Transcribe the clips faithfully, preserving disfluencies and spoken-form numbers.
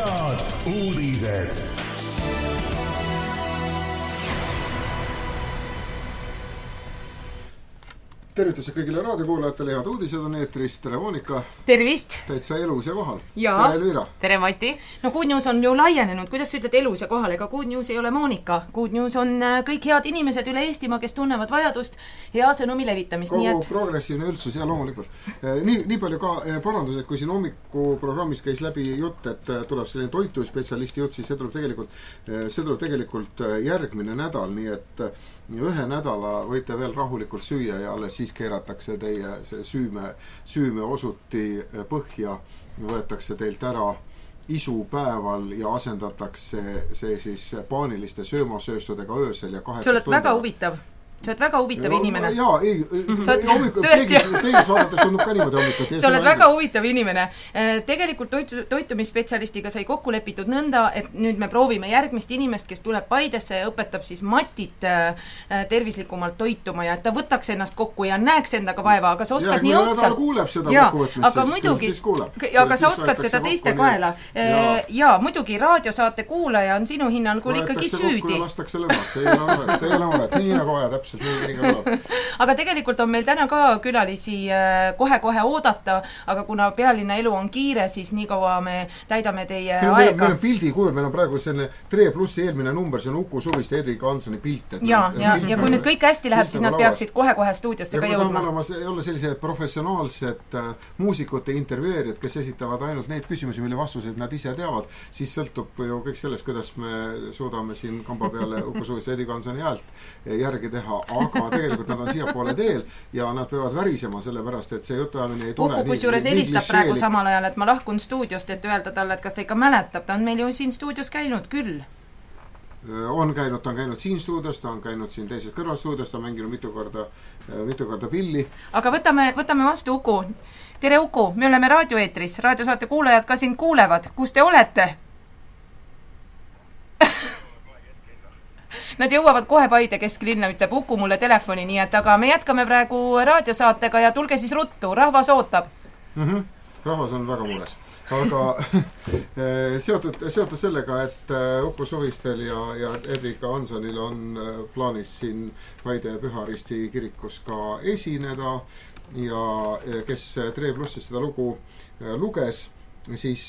head uudised. Tervitused kõigile raadiokuulajatele, head uudised on eetris. Tere Moonika. Tervist. Täitsa elus ja kohal. Ja. Tere Elvira. Tere Mati. No Good News on ju laienenud. Kuidas sa ütled elus ja kohal? Ega Good News ei ole Moonika. Good News on kõik head inimesed üle Eestimaa, kes tunnevad vajadust hea sõnumi levitamist. Kogu nii et... progressiivne üldsus ja loomulikult. Nii, nii palju ka parandused, kui siin hommiku programmis käis läbi jutt, et tuleb selline toituspetsialisti jutt, siis see tuleb tegelikult, see tuleb tegelikult järgmine nädal, nii et ühe nädala võite veel rahulikult süüa ja alles siis keeratakse teie see süüme, süüme osuti põhja, võetakse teilt ära isupäeval ja asendatakse see siis paaniliste söömasööstudega öösel ja kaheksas tundega. Sa oled väga huvitav. Sa oled väga huvitav ja, inimene. Jaa, ei, hommikul peegis vaadates tundub ka niimoodi hommikul. Sa oled väga huvitav inimene. Tegelikult toitu, toitumisspetsialistiga sai kokku lepitud nõnda, et nüüd me proovime järgmist inimest, kes tuleb Paidesse ja õpetab siis Matit tervislikumalt toituma ja et ta võtaks ennast kokku ja näeks endaga vaeva, aga sa oskad nii õudsalt. Kuuleb seda ja, kokkuvõtmist, aga muidugi, aga sa oskad seda teiste kaela. Ja. ja muidugi raadiosaate kuulaja on sinu hinnangul ikkagi süüdi. Lastakse lõmad, see ei ole valet, ei ole valet, nii nagu vaja täpselt. aga tegelikult on meil täna ka külalisi kohe-kohe oodata, aga kuna pealinna elu on kiire, siis nii kaua me täidame teie meil, aega. Meil on pildi kujul, meil on praegu selline Tre plussi eelmine number, see on Uku Suvist ja Edvika Hansoni pilt. Et ja, ja, ja kui nüüd kõik hästi läheb, siis nad peaksid kohe-kohe stuudiosse ka jõudma. Ja kui olla sellised professionaalsed uh, muusikute intervjueerid, kes esitavad ainult neid küsimusi, mille vastuseid nad ise teavad, siis sõltub ju kõik sellest, kuidas me suudame siin kamba peale Uku Suvist ja Edvika Hansoni häält järgi teha. Aga tegelikult nad on siia poole teel ja nad peavad värisema sellepärast, et see jutuajamine ei tule. Uku kusjuures helistab praegu samal ajal, et ma lahkun stuudiost, et öelda talle, et kas ta ikka mäletab. Ta on meil ju siin stuudios käinud küll. On käinud, ta on käinud siin stuudios, ta on käinud siin teises kõrvalstuudios, ta on mänginud mitu korda, mitu korda pilli. Aga võtame, võtame vastu Uku. Tere Uku, me oleme raadioeetris. Raadiosaate kuulajad ka sind kuulevad. Kus te olete? Nad jõuavad kohe Paide kesklinna, ütleb Uku mulle telefoni, nii et aga me jätkame praegu raadiosaatega ja tulge siis ruttu, rahvas ootab. Mm-hmm. Rahvas on väga mures. Aga seotud, seotud sellega, et Uku Suvistel ja, ja Edvika Hansonil on plaanis siin Paide Püharisti kirikus ka esineda ja kes Tre Plussis seda lugu luges, siis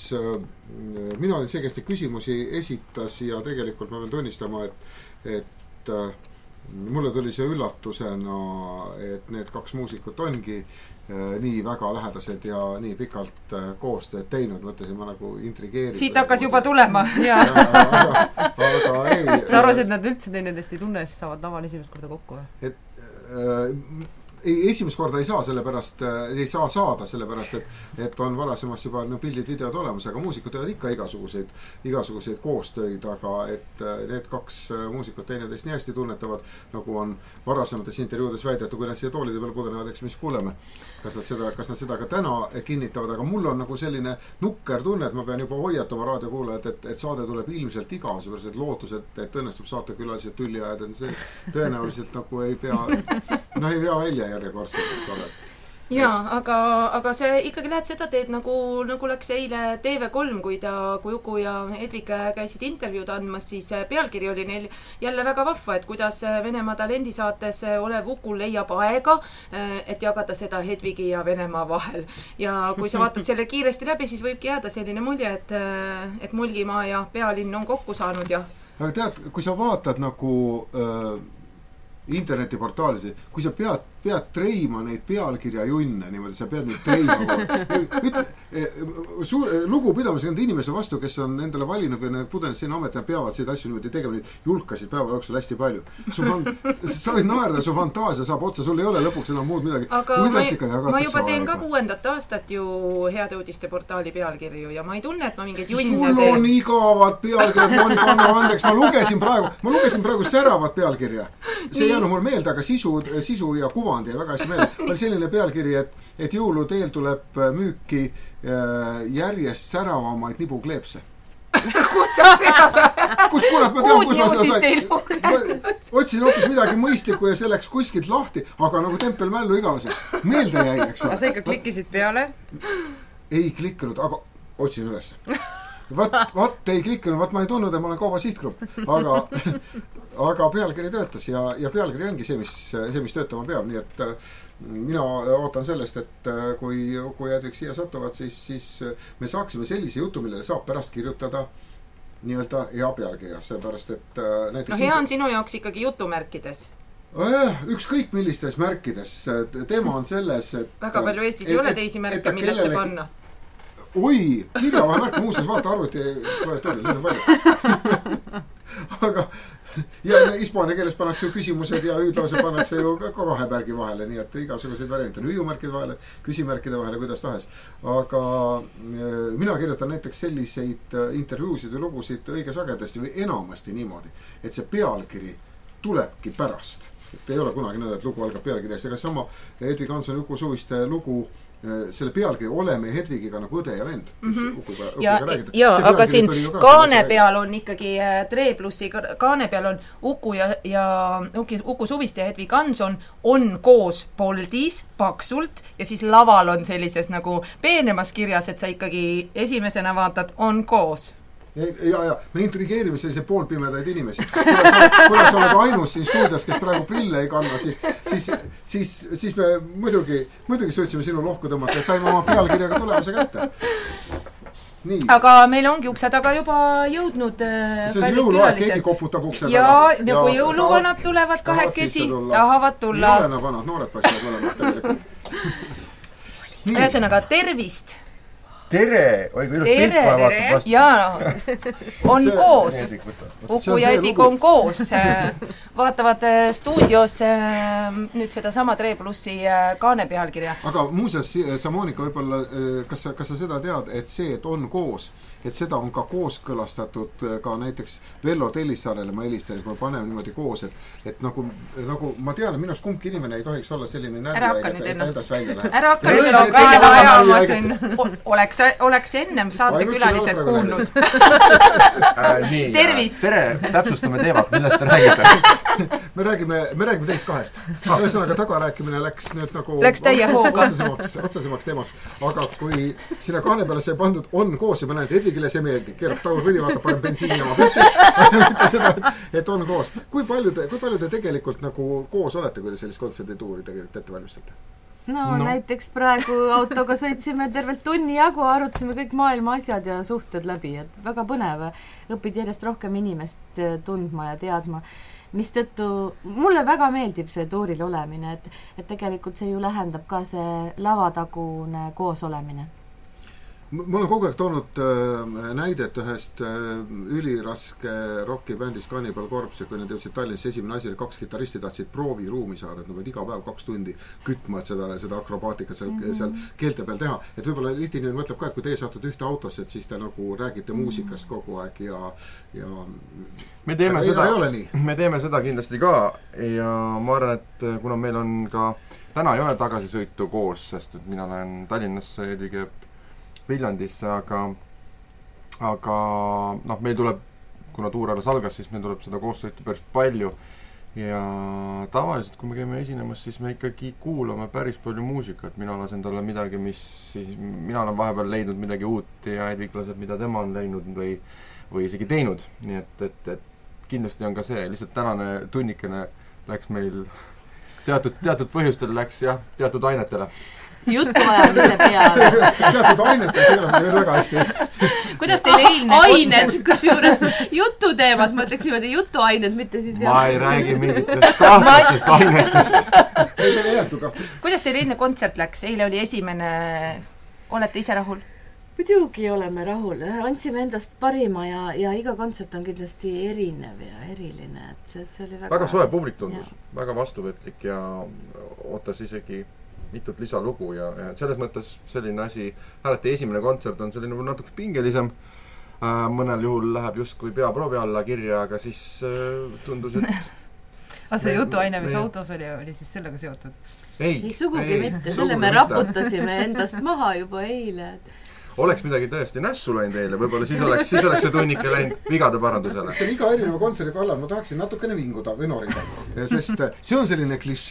mina olin see, kes te küsimusi esitas ja tegelikult ma pean tunnistama, et et äh, mulle tuli see üllatusena, et need kaks muusikut ongi äh, nii väga lähedased ja nii pikalt äh, koostööd teinud, mõtlesin ma nagu intrigeerin. Siit hakkas juba tulema. Ja. Ja, aga, aga ei. Sa arvasid, et nad üldse teinedest ei tunne, siis saavad laval esimest korda kokku. Et äh, ei, esimest korda ei saa sellepärast, ei saa saada sellepärast, et, et on varasemast juba no, pildid, videod olemas, aga muusikud teevad ikka igasuguseid, igasuguseid koostöid, aga et need kaks muusikut teineteist nii hästi tunnetavad, nagu on varasemates intervjuudes väidetu, kui nad siia toolide peal kudenevad, eks mis kuuleme, kas nad, seda, kas nad seda ka täna kinnitavad, aga mul on nagu selline nukker tunne, et ma pean juba hoiatama raadiokuulajat, et, et saade tuleb ilmselt iga, sellepärast, et lootus, et, et õnnestub saatekülalised tülli ajad, see tõenäoliselt nagu ei pea, no ei pea välja järjekordselt, eks ole. Jaa, aga, aga see ikkagi lähed seda teed, nagu, nagu läks eile T V kolm, kui ta, kui Uku ja Edvika käisid intervjuud andmas, siis pealkiri oli neil jälle väga vahva, et kuidas Venemaa talendisaates olev Uku leiab aega, et jagada seda Hedvigi ja Venemaa vahel. Ja kui sa vaatad selle kiiresti läbi, siis võibki jääda selline mulje, et, et Mulgimaa ja pealinn on kokku saanud ja... Aga tead, kui sa vaatad nagu... Äh... internetiportaalisi, kui sa pead, pead treima neid pealkirja junne, niimoodi, sa pead neid treima. Ütle, suur, lugu pidamisega nende inimese vastu, kes on endale valinud või pudenud sinna amet ja peavad seda asju niimoodi tegema, neid julkasid päeva jooksul hästi palju. Su fan, sa võid naerda, su fantaasia saab otsa, sul ei ole lõpuks enam muud midagi. Aga ma, ma juba teen aega? Ka kuuendat aastat ju Heade uudiste portaali pealkirju ja ma ei tunne, et ma mingeid junne sul teen. On igavad pealkirjad, Monika, anna andeks, ma lugesin praegu, ma lugesin praegu säravat pealkirja. See jäänud mul meelde, aga sisu, sisu ja kuvand ja väga hästi meelde. Oli selline pealkiri, et, et jõuluteel tuleb müüki järjest säravamaid nibukleepse. kus sa seda sa... Kus kurat ma tean, kus ma seda sain. Otsin hoopis midagi mõistlikku ja see läks kuskilt lahti, aga nagu tempel mällu igaveseks. Meelde jäi, eks. Aga sa ikka klikkisid peale? Ei klikkinud, aga otsin üles. Vat, vat ei klikkinud, vat ma ei tundnud, et ma olen Kauba sihtgrupp, aga aga pealkiri töötas ja, ja pealkiri ongi see, mis, see, mis töötama peab, nii et mina ootan sellest, et kui, kui Edvik siia satuvad, siis, siis me saaksime sellise jutu, millele saab pärast kirjutada nii-öelda hea pealkirja, seepärast, et näiteks... No hea on sinu jaoks ikkagi jutumärkides. Ükskõik millistes märkides. Teema on selles, et... Väga palju Eestis ei ole teisi märke, millesse kellele... panna. Oi, kirjava märk muuses, vaata arvuti klaviatuuri, lõime palju. Aga ja hispaania keeles pannakse ju küsimused ja hüüdlause pannakse ju ka kahe märgi vahele, nii et igasuguseid variante on hüüumärkide vahele, küsimärkide vahele, kuidas tahes. Aga mina kirjutan näiteks selliseid intervjuusid või lugusid õige sagedasti või enamasti niimoodi, et see pealkiri tulebki pärast. Et ei ole kunagi nõnda, et lugu algab pealkirjas. Ega sama Edvik Hansson Uku Suviste lugu selle pealkiri Oleme Hedvigiga nagu õde ja vend. Mm-hmm. Ukuga, ja, ja aga siin kaane peal on ikkagi Tre plussi kaane peal on Uku ja, ja Uku, Uku Suviste ja Hedvig Hansson on koos poldis paksult ja siis laval on sellises nagu peenemas kirjas, et sa ikkagi esimesena vaatad, on koos. Ja, ja me intrigeerime sellise poolpimedaid inimesi. Kuna sa oled ainus siin stuudios, kes praegu prille ei kanna, siis, siis, siis, siis me muidugi, muidugi suutsime sinu lohku tõmmata ja saime oma pealkirjaga tulemuse kätte. Nii. Aga meil ongi ukse taga juba jõudnud see on jõuluaeg, keegi koputab ukse ja, taga. Ja nagu jõuluvanad tulevad kahekesi, tahavad tulla. Ei ole vanad, noored paksime tulema. Ühesõnaga, tervist! Tere! Oi, kui ilus pilt vaja vaatab vastu. Jaa, on see, koos. Uku ja Edvig on koos. Vaatavad stuudios nüüd seda sama Tre plussi kaane pealkirja. Aga muuseas, sa Monika võib-olla, kas sa, kas sa seda tead, et see, et on koos, et seda on ka kooskõlastatud ka näiteks Vello Tellissaarele ma helistasin, kui me paneme niimoodi koos, et, et nagu, nagu ma tean, et minust kumbki inimene ei tohiks olla selline närviaine, et endas välja läheb. Ära hakka nüüd ennast kaela ajama siin. Oleks, oleks ennem saatekülalised kuulnud. Nii, tervist! Tere, täpsustame teemat, millest te räägite? me räägime, me räägime teist kahest. Ühesõnaga tagarääkimine läks nüüd nagu... Läks täie hooga. Otsesemaks, otsesemaks teemaks. Aga kui sinna kaane peale see pandud on koos ja ma näen, et Edvigile see meeldi, keerab taur võdi, vaata parem bensiini oma pühti, mitte seda, et on koos. Kui palju te, kui palju te tegelikult nagu koos olete, kui te sellist kontserdituuri tegelikult ette valmistate? No, no näiteks praegu autoga sõitsime tervelt tunni jagu, arutasime kõik maailma asjad ja suhted läbi, et väga põnev. Õpid järjest rohkem inimest tundma ja teadma, mis tõttu mulle väga meeldib see tuuril olemine, et, et tegelikult see ju lähendab ka see lavatagune koos olemine. Ma olen kogu aeg toonud äh, näidet ühest äh, üliraske rockibändist Cannibal Corpse, kui nad jõudsid Tallinnasse esimene asi, kaks kitaristi tahtsid prooviruumi saada, et nad võid iga päev kaks tundi kütma, et seda, seda akrobaatikat seal, mm -hmm. seal keelte peal teha. Et võib-olla lihti nüüd mõtleb ka, et kui teie saatute ühte autosse, et siis te nagu räägite muusikast kogu aeg ja, ja me teeme, seda, ei ole nii. me teeme seda kindlasti ka ja ma arvan, et kuna meil on ka täna ei ole tagasisõitu koos, sest et mina lähen Tallinnasse Edvig Viljandisse, aga, aga noh, meil tuleb, kuna tuur alles algas, siis meil tuleb seda koossõitu päris palju ja tavaliselt, kui me käime esinemas, siis me ikkagi kuulame päris palju muusikat. Mina lasen talle midagi, mis siis, mina olen vahepeal leidnud midagi uut ja Edvig laseb, mida tema on leidnud või, või isegi teinud. Nii et, et, et kindlasti on ka see, lihtsalt tänane tunnikene läks meil teatud, teatud põhjustel läks jah, teatud ainetele. Jutuajamise peale. Teatud ainetel, see on veel väga hästi. Kuidas teil eilne ained, kus juures jututeemad, ma ütleks niimoodi jutuained, mitte siis... Ma ei räägi mingitest kahtlastest ainetest. Ei, meil ei jäetu kahtlast. Kuidas teil eilne kontsert läks? Eile oli esimene... Olete ise rahul? Muidugi oleme rahul. Andsime endast parima ja, ja iga kontsert on kindlasti erinev ja eriline. Et see, see oli väga... Väga soe publik tundus. Väga vastuvõtlik ja ootas isegi... mitut lisalugu ja, ja selles mõttes selline asi, hääleti esimene kontsert on selline natuke pingelisem, äh, mõnel juhul läheb just kui peaproovi alla kirja, aga siis äh, tundus, et aga see jutuaine, mis autos oli, oli siis sellega seotud? Ei, ei sugugi ei, mitte, selle me raputasime endast maha juba eile. Oleks midagi tõesti nässu läinud eile, võib-olla siis oleks, siis oleks see tunnike läinud vigade parandusele. See on iga erineva kontserdi kallal, ma tahaksin natukene vinguda või norida, sest see on selline klišee.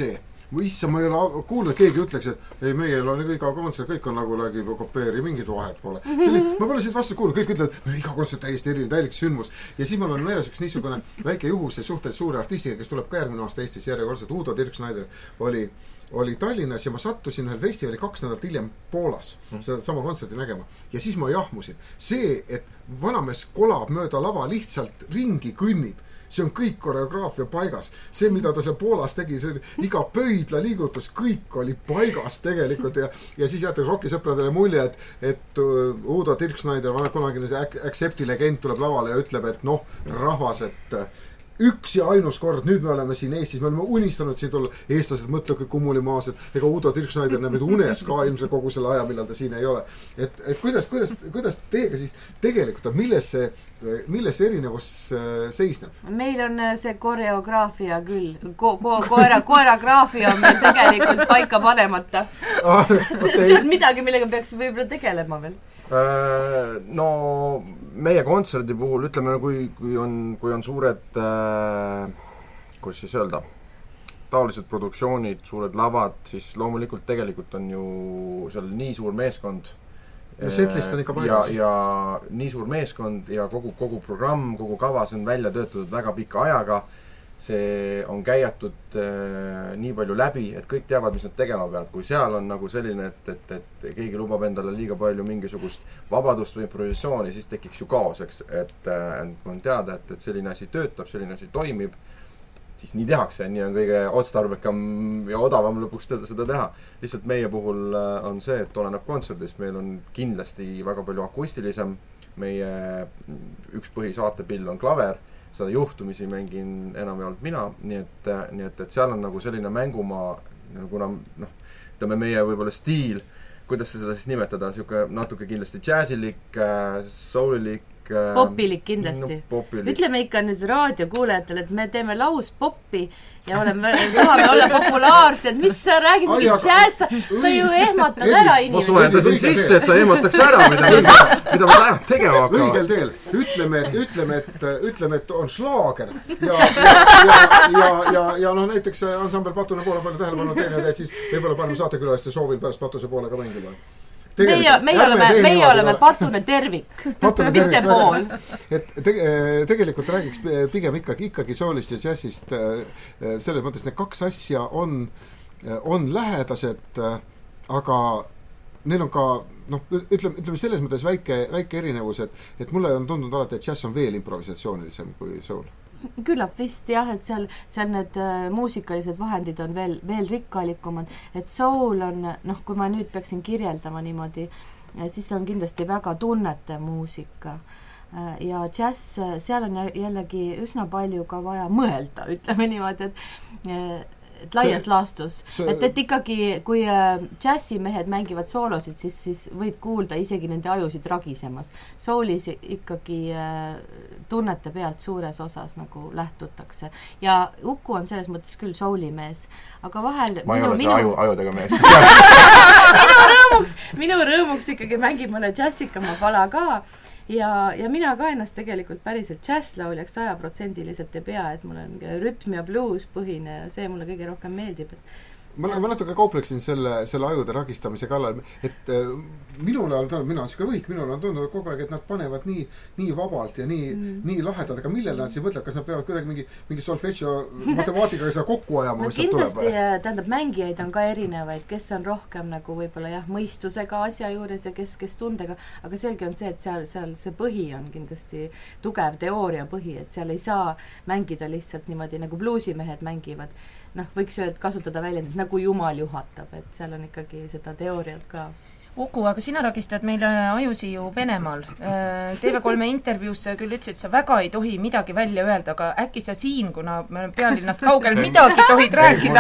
issa, ma ei ole kuulnud, keegi ütleks, et ei, meil on iga kontsert, kõik on nagu lägi kopeeri, mingit vahet pole. Sellist, ma pole siit vastu kuulnud, kõik ütlevad, et iga kontsert täiesti eriline, täielik sündmus. Ja siis mul on meeles üks niisugune väike juhus ja suhteliselt suure artistiga, kes tuleb ka järgmine aasta Eestis järjekordselt. Udo Dirk-Schneider oli oli Tallinnas ja ma sattusin ühel festivali kaks nädalat hiljem Poolas seda sama kontserti nägema. Ja siis ma jahmusin. See, et vanamees kolab mööda lava lihtsalt ringi kõnnib, see on kõik koreograafia paigas. See, mida ta seal Poolas tegi, see iga pöidla liigutus, kõik oli paigas tegelikult ja, ja siis jätaks rockisõpradele mulje, et, et Udo Dirk-Schneider, kunagine see Accepti legend tuleb lavale ja ütleb, et noh, rahvas, et üks ja ainus kord, nüüd me oleme siin Eestis, me oleme unistanud siin tulla, eestlased mõtle kõik kumulimaased, ega Udo Dirk-Schneider näeb nüüd unes ka ilmselt kogu selle aja, millal ta siin ei ole. Et, et kuidas, kuidas, kuidas teiega siis tegelikult on, milles see, milles see erinevus seisneb? Meil on see koreograafia küll, ko ko koera, koeragraafia on meil tegelikult paika panemata. Ah, okay. See on midagi, millega peaks võib-olla tegelema veel. No meie kontserdi puhul ütleme, kui, kui, on, kui on suured äh, kus siis öelda taolised produktsioonid, suured lavad, siis loomulikult tegelikult on ju seal nii suur meeskond ja setlist on ikka paigas ja, ja nii suur meeskond ja kogu, kogu programm, kogu kava, see on välja töötatud väga pika ajaga, see on käijatud äh, nii palju läbi, et kõik teavad, mis nad tegema peavad. Kui seal on nagu selline, et, et, et keegi lubab endale liiga palju mingisugust vabadust või improvisatsiooni, siis tekiks ju kaoseks, et äh, on teada, et, et selline asi töötab, selline asi toimib, siis nii tehakse, nii on kõige otstarbekam ja odavam lõpuks seda, seda teha. Lihtsalt meie puhul on see, et oleneb kontserdist, meil on kindlasti väga palju akustilisem, meie üks põhisaatepill on klaver, seda juhtumisi mängin enam ja olnud mina, nii et, nii et, et seal on nagu selline mängumaa, kuna noh, ütleme meie võib-olla stiil, kuidas seda siis nimetada, siuke natuke kindlasti džääsilik, soulilik, popilik kindlasti. No, popilik. Ütleme ikka nüüd raadiokuulajatele, et me teeme lauspoppi ja oleme, tahame olla populaarsed. Mis sa räägid mingi džääs, sa, sa ju ehmatad ära inimesi. Ma soetasin sisse, et sa ehmataks ära, mida, mida, mida ma tahan tegema hakkama. Õigel teel. Ütleme, ütleme, et, ütleme, et on slaager ja, ja, ja, ja, ja, ja noh, näiteks ansambel Patune poole palju tähelepanu teeninud, et siis võib-olla paneme saatekülaliste soovil pärast Patuse poole ka mängima. Meie, meie oleme, meie oleme Patune tervik, Patune mitte tervik, pool. Et te, tegelikult räägiks pigem ikkagi, ikkagi soolist ja džässist selles mõttes, need kaks asja on, on lähedased, aga neil on ka, noh, ütleme, ütleme selles mõttes väike, väike erinevus, et, et mulle on tundunud alati, et džäss on veel improvisatsioonilisem kui sool. Küllap vist jah, et seal, seal need äh, muusikalised vahendid on veel, veel rikkalikumad, et soul on, noh, kui ma nüüd peaksin kirjeldama niimoodi, siis on kindlasti väga tunnete muusika äh, ja džäss, seal on jällegi üsna palju ka vaja mõelda, ütleme niimoodi, et äh, et laias see, laastus, see, et, et ikkagi kui äh, džässimehed mängivad soolosid, siis, siis võid kuulda isegi nende ajusid ragisemas. Soulis ikkagi äh, tunnete pealt suures osas nagu lähtutakse. Ja Uku on selles mõttes küll soulimees, aga vahel ma ei ole see aju, ajudega mees. minu rõõmuks, minu rõõmuks ikkagi mängib mõne džässikama pala ka. Ja, ja mina ka ennast tegelikult päriselt džässlauljaks sajaprotsendiliselt ei pea, et mul on rütm ja blues põhine ja see mulle kõige rohkem meeldib. Ma, ma natuke kaupleksin selle, selle ajude ragistamise kallal, et äh, minule on tulnud, mina on siuke võik, minule on tulnud kogu aeg, et nad panevad nii, nii vabalt ja nii, mm. nii lahedad, aga millele nad siin mõtlevad, kas nad peavad kuidagi mingi, mingi solfeggio matemaatikaga seda kokku ajama, no, mis kindlasti, tuleb? Tähendab, mängijaid on ka erinevaid, kes on rohkem nagu võib-olla jah, mõistusega asja juures ja kes, kes tundega, aga selge on see, et seal, seal see põhi on kindlasti tugev teooria põhi, et seal ei saa mängida lihtsalt niimoodi, nagu bluusimehed mängivad. Noh, võiks ju kasutada väljendit, nagu Jumal juhatab, et seal on ikkagi seda teooriat ka. Uku, aga sina ragistad meile ajusi ju Venemaal. T V kolme intervjuus küll ütlesid, et sa väga ei tohi midagi välja öelda, aga äkki sa siin, kuna me oleme pealinnast kaugel, midagi tohid rääkida.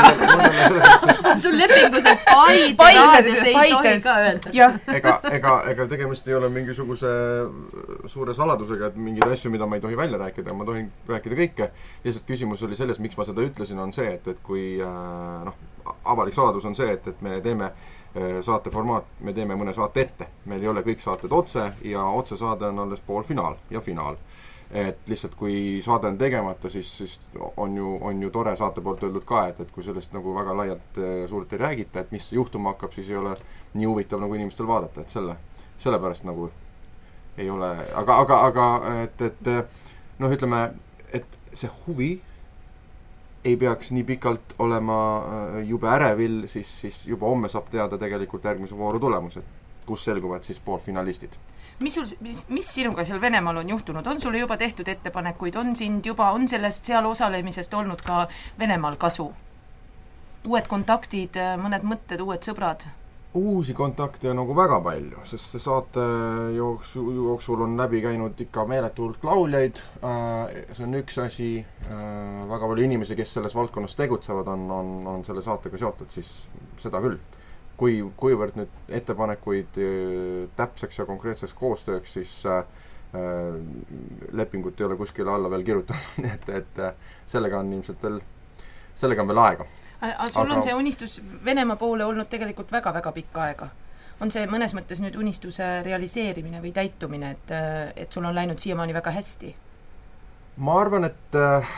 Sul lepingus, et Paide raadios ei tohi ka öelda. Ega, ega, ega tegemist ei ole mingisuguse suure saladusega, et mingeid asju, mida ma ei tohi välja rääkida, ma tohin rääkida kõike. Lihtsalt küsimus oli selles, miks ma seda ütlesin, on see, et, et kui noh, avalik saladus on see, et, et me teeme saate formaat, me teeme mõne saate ette. Meil ei ole kõik saated otse ja otsesaade on alles poolfinaal ja finaal. Et lihtsalt kui saade on tegemata, siis, siis on, ju, on ju tore saate poolt öeldud ka, et, et kui sellest nagu väga laialt suurt ei räägita, et mis juhtuma hakkab, siis ei ole nii huvitav nagu inimestel vaadata, et selle, sellepärast nagu ei ole, aga, aga, aga et, et noh, ütleme, et see huvi ei peaks nii pikalt olema jube ärevil, siis, siis juba homme saab teada tegelikult järgmise vooru tulemused, kus selguvad siis poolfinalistid. Mis, sul, mis, mis sinuga seal Venemaal on juhtunud? On sulle juba tehtud ettepanekuid? On sind juba, on sellest seal osalemisest olnud ka Venemaal kasu? Uued kontaktid, mõned mõtted, uued sõbrad? Uusi kontakte on nagu väga palju, sest see saate jooksul, jooksul on läbi käinud ikka meeletult lauljaid, see on üks asi, väga palju inimesi, kes selles valdkonnas tegutsevad, on, on, on selle saatega seotud, siis seda küll. Kui, kuivõrd nüüd ettepanekuid täpseks ja konkreetseks koostööks, siis äh, lepingut ei ole kuskile alla veel kirjutatud, et, et sellega on ilmselt veel, sellega on veel aega. Aga sul on see unistus Venemaa poole olnud tegelikult väga-väga pikka aega. On see mõnes mõttes nüüd unistuse realiseerimine või täitumine, et, et sul on läinud siiamaani väga hästi? Ma arvan, et äh,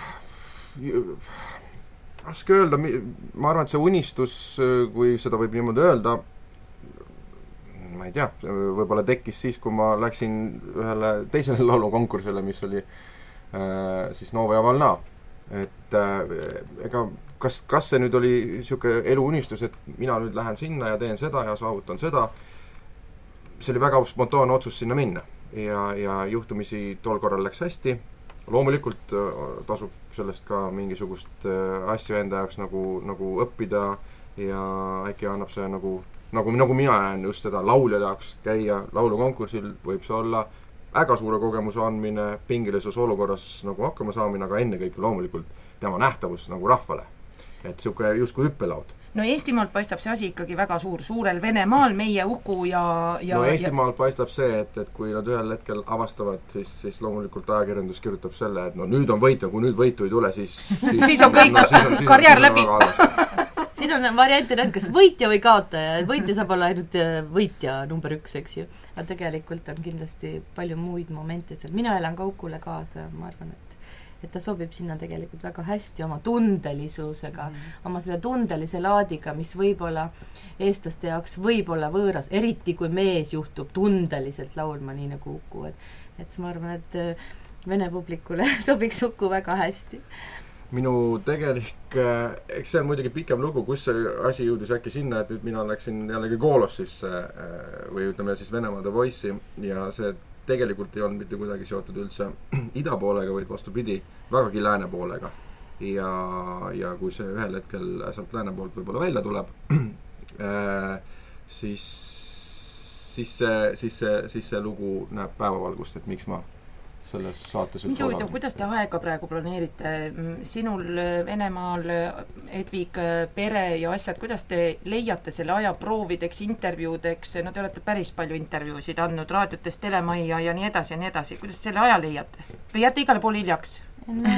raske öelda, ma arvan, et see unistus, kui seda võib niimoodi öelda, ma ei tea, võib-olla tekkis siis, kui ma läksin ühele teisele laulukonkursile, mis oli äh, siis Nova ja Valna. Et äh, ega kas, kas see nüüd oli niisugune eluunistus, et mina nüüd lähen sinna ja teen seda ja saavutan seda, see oli väga spontaanne otsus sinna minna. Ja, ja juhtumisi tol korral läks hästi. Loomulikult tasub sellest ka mingisugust asju enda jaoks nagu, nagu õppida ja äkki annab see nagu, nagu, nagu mina jään just seda laulja jaoks käia laulukonkursil, võib see olla väga suure kogemuse andmine, pingilises olukorras nagu hakkama saamine, aga ennekõike loomulikult tema nähtavus nagu rahvale. Et niisugune justkui hüppelaud. No Eestimaalt paistab see asi ikkagi väga suur, suurel Venemaal, meie Uku ja... ja no Eestimaalt ja... paistab see, et, et kui nad ühel hetkel avastavad, siis, siis loomulikult ajakirjandus kirjutab selle, et no nüüd on võit ja kui nüüd võitu ei tule, siis... Siis, siis on kõik no, siis on, siis karjäär läbi. Siin on variante näed, kas võitja või kaotaja. Võitja saab olla ainult võitja number üks, eks ju. Aga tegelikult on kindlasti palju muid momente seal. Mina elan ka Ukule kaasa, ma arvan, et et ta sobib sinna tegelikult väga hästi oma tundelisusega, mm. oma selle tundelise laadiga, mis võib-olla eestlaste jaoks võib-olla võõras, eriti kui mees juhtub tundeliselt laulma, nii nagu Uku. Et, et ma arvan, et vene publikule sobiks Uku väga hästi. Minu tegelik, eks see on muidugi pikem lugu, kus see asi jõudis äkki sinna, et nüüd mina läksin jällegi Koolossisse või ütleme siis Venemaa The Voice'i ja see tegelikult ei olnud mitte kuidagi seotud üldse ida poolega, vaid vastupidi, vägagi lääne poolega. Ja, ja kui see ühel hetkel sealt lääne poolt võib-olla välja tuleb, siis, siis, see, siis, see, siis see lugu näeb päevavalgust, et miks ma selles saates üldse olen. Kuidas te aega praegu planeerite? Sinul Venemaal, Edvig, pere ja asjad, kuidas te leiate selle aja proovideks, intervjuudeks? No te olete päris palju intervjuusid andnud raadiotes, telemajja ja nii edasi ja nii edasi. Kuidas selle aja leiate? Või jääte igale pool hiljaks? No,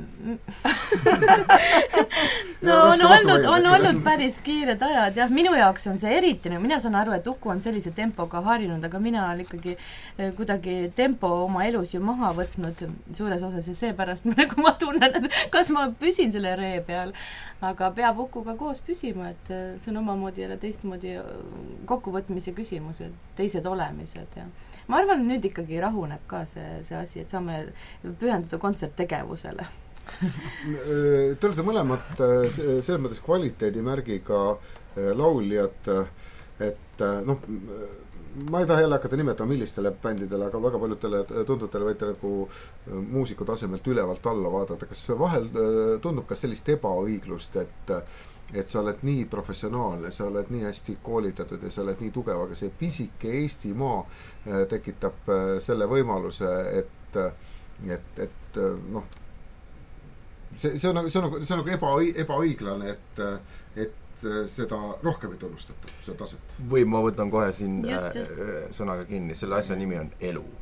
no on, olnud, on olnud päris kiired ajad, jah, minu jaoks on see eriti, mina saan aru, et Uku on sellise tempoga harinud, aga mina olen ikkagi kuidagi tempo oma elus ju maha võtnud suures osas ja seepärast nagu ma tunnen, et kas ma püsin selle ree peal, aga peab Ukuga koos püsima, et see on omamoodi ja teistmoodi kokkuvõtmise küsimus, teised olemised ja ma arvan, et nüüd ikkagi rahuneb ka see, see asi, et saame pühenduda kontserttegevusele. Te olete mõlemad selles mõttes kvaliteedimärgiga lauljad, et noh, ma ei taha jälle hakata nimetama millistele bändidele, aga väga paljudele tundutele võite nagu muusiku tasemelt ülevalt alla vaadata. Kas vahel tundub ka sellist ebaõiglust, et et sa oled nii professionaalne, sa oled nii hästi koolitatud ja sa oled nii tugev, aga see pisike Eestimaa tekitab selle võimaluse, et, et, et noh, see, see on nagu, see on nagu, see on nagu eba, ebaõiglane, et, et seda rohkem ei tunnustatud, seda taset. Või ma võtan kohe siin just, just. sõnaga kinni, selle asja nimi on elu.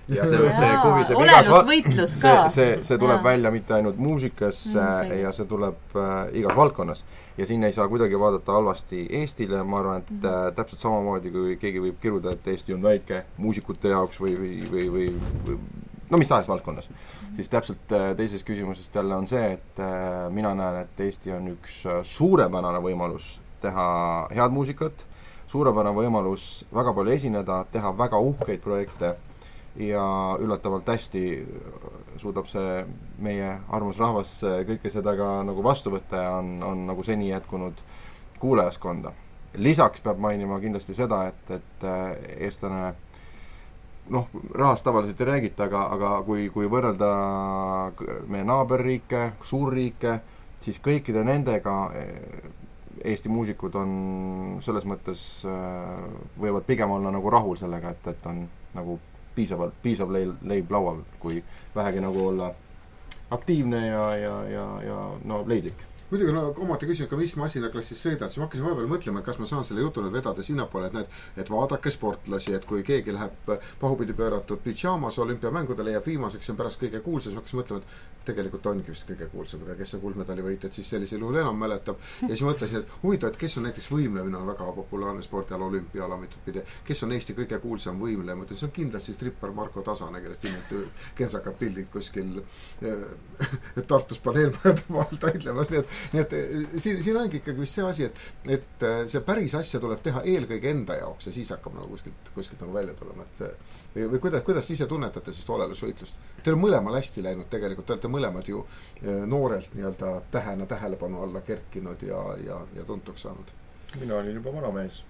ja see, see kubiseb olelusvõitlus ka. See, see, see tuleb ja. välja mitte ainult muusikas mm, ja see tuleb äh, igas valdkonnas. Ja siin ei saa kuidagi vaadata halvasti Eestile, ma arvan, et äh, täpselt samamoodi, kui keegi võib kiruda, et Eesti on väike muusikute jaoks või, või, või, või, või no mis tahes valdkonnas, mm. siis täpselt äh, teises küsimusest jälle on see, et äh, mina näen, et Eesti on üks äh, suurepärane võimalus teha head muusikat, suurepärane võimalus väga palju esineda, teha väga uhkeid projekte ja üllatavalt hästi suudab see meie armus rahvas kõike seda ka nagu vastu võtta ja on, on nagu seni jätkunud kuulajaskonda. Lisaks peab mainima kindlasti seda, et, et eestlane noh, rahast tavaliselt ei räägita, aga, aga kui, kui võrrelda meie naaberriike, suurriike, siis kõikide nendega Eesti muusikud on selles mõttes võivad pigem olla nagu rahul sellega, et, et on nagu piisavalt, piisav leib, leib laual, kui vähegi nagu olla aktiivne ja, ja, ja, ja no leidlik. Muidugi, no omati küsinud ka, mis masinaklassis sõidad, siis ma hakkasin vahepeal mõtlema, et kas ma saan selle jutu nüüd vedada sinnapoole, et need, et vaadake sportlasi, et kui keegi läheb pahupidi pööratud pidžaamas olümpiamängudele, jääb viimaseks ja on pärast kõige kuulsas, ma hakkasin mõtlema, et tegelikult ongi vist kõige kuulsam, aga kes see kuldmedali võitjad siis sellisel juhul enam mäletab. Ja siis mõtlesin, et huvitav, et kes on näiteks võimlemine, on väga populaarne spordiala olümpiala mitut pidi, kes on Eesti kõige kuulsam võimleja, mõtlen, see on kindlasti stripper Marko Tasane, kellest ilmselt kensakad pildid kuskil Tartus paneelmajade vahel taidlemas, nii et nii et siin, siin ongi ikkagi vist see asi, et, et see päris asja tuleb teha eelkõige enda jaoks ja siis hakkab nagu kuskilt, kuskilt nagu välja tulema, et see, või, või kuidas, kuidas ise tunnetate siis olelusvõitlust? Teil on mõlemal hästi läinud tegelikult, te olete mõlemad ju noorelt nii-öelda tähena tähelepanu alla kerkinud ja, ja, ja tuntuks saanud. Mina olin juba vanamees.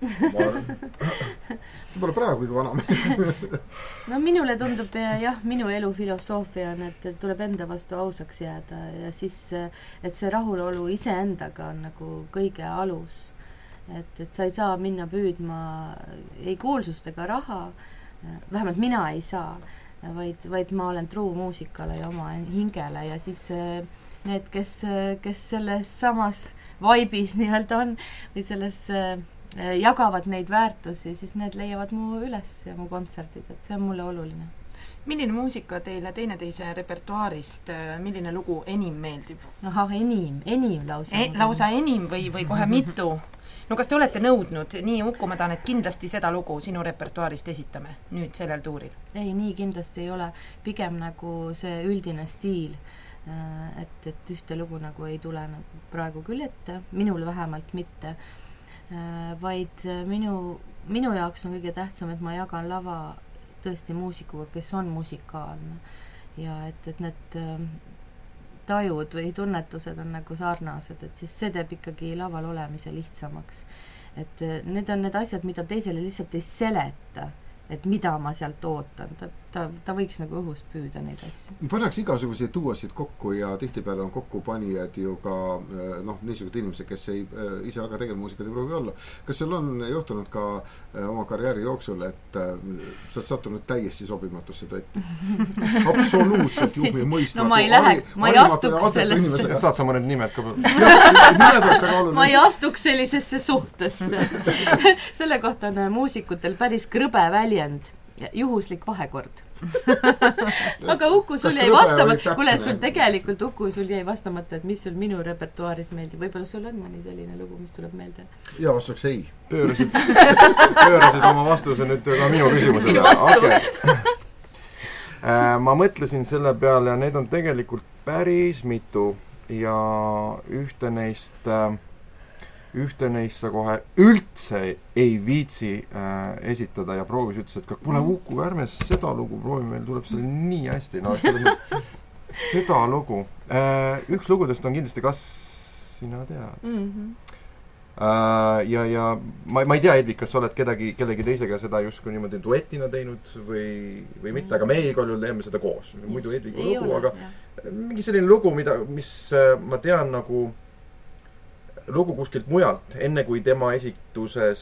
Pole praegu kui vanamees. No minule tundub jah, minu elu filosoofia on, et tuleb enda vastu ausaks jääda ja siis, et see rahulolu iseendaga on nagu kõige alus. Et, et sa ei saa minna püüdma ei kuulsust ega raha, vähemalt mina ei saa, vaid, vaid ma olen truu muusikale ja oma hingele ja siis need, kes, kes selles samas vaibis nii-öelda on või selles äh, jagavad neid väärtusi, siis need leiavad mu üles ja mu kontserdid, et see on mulle oluline. Milline muusika teile teineteise repertuaarist, milline lugu enim meeldib? Ahah, enim, enim lausa. E, lausa enim või, või kohe mitu? No kas te olete nõudnud, nii Uku, ma tahan, et kindlasti seda lugu sinu repertuaarist esitame nüüd sellel tuuril? Ei, nii kindlasti ei ole. Pigem nagu see üldine stiil. Et, et ühte lugu nagu ei tule nagu praegu küll ette, minul vähemalt mitte, vaid minu, minu jaoks on kõige tähtsam, et ma jagan lava tõesti muusikuga, kes on musikaalne ja et, et need tajud või tunnetused on nagu sarnased, et siis see teeb ikkagi laval olemise lihtsamaks. Et need on need asjad, mida teisele lihtsalt ei seleta, et mida ma sealt ootan. Ta, ta, ta võiks nagu õhus püüda neid asju. Pannakse igasuguseid tuuasid kokku ja tihtipeale on kokkupanijad ju ka noh, niisugused inimesed, kes ei ise aga tegevmuusikat ei proovi olla. Kas seal on juhtunud ka oma karjääri jooksul, et sa oled sattunud täiesti sobimatusse tõtti? Absoluutselt juhmi mõistmatu. No ma ei läheks, ma ei astuks sellesse. Saad sa mõned nimed ka? Ma ei astuks sellisesse suhtesse. Selle kohta on muusikutel päris krõbe väljend. Juhuslik vahekord. Aga Uku, sul jäi vastamata, kuule, sul tegelikult Uku, sul jäi vastamata, et mis sul minu repertuaaris meeldib. Võib-olla sul on mõni selline lugu, mis tuleb meelde? Ja vastuks ei. Pöörasid, pöörasid oma vastuse nüüd ka minu küsimusele. Okay. Ma mõtlesin selle peale ja need on tegelikult päris mitu ja ühte neist ühte neist sa kohe üldse ei viitsi äh, esitada ja proovis ütles, et ka kuule Uku, ärme seda lugu proovi, meil tuleb selle nii hästi. No, seda lugu. Äh, üks lugudest on kindlasti Kas sina tead? Mm-hmm. Äh, ja, ja ma, ma ei tea, Edvik, kas sa oled kedagi, kellegi teisega seda justkui niimoodi duetina teinud või, või mitte, aga meie igal juhul teeme seda koos. Muidu Edviku lugu, ole, aga jah. Mingi selline lugu, mida, mis äh, ma tean nagu lugu kuskilt mujalt, enne kui tema esituses